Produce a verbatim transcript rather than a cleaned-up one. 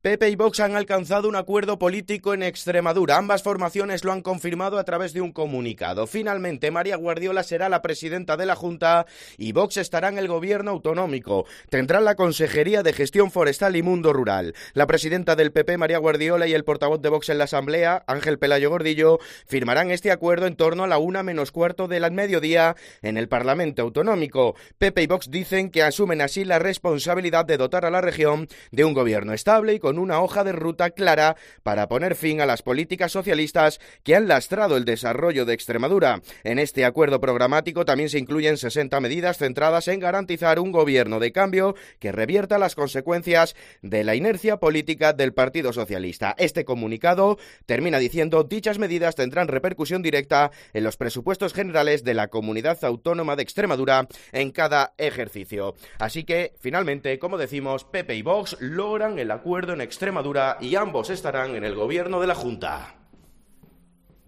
P P y Vox han alcanzado un acuerdo político en Extremadura. Ambas formaciones lo han confirmado a través de un comunicado. Finalmente, María Guardiola será la presidenta de la Junta y Vox estará en el gobierno autonómico. Tendrán la Consejería de Gestión Forestal y Mundo Rural. La presidenta del P P, María Guardiola, y el portavoz de Vox en la Asamblea, Ángel Pelayo Gordillo, firmarán este acuerdo en torno a la una menos cuarto del mediodía en el Parlamento Autonómico. P P y Vox dicen que asumen así la responsabilidad de dotar a la región de un gobierno estable y con una hoja de ruta clara para poner fin a las políticas socialistas que han lastrado el desarrollo de Extremadura. En este acuerdo programático también se incluyen sesenta medidas centradas en garantizar un gobierno de cambio que revierta las consecuencias de la inercia política del Partido Socialista. Este comunicado termina diciendo: dichas medidas tendrán repercusión directa en los presupuestos generales de la Comunidad Autónoma de Extremadura en cada ejercicio. Así que, finalmente, como decimos, P P y Vox logran el acuerdo en Extremadura y ambos estarán en el gobierno de la Junta.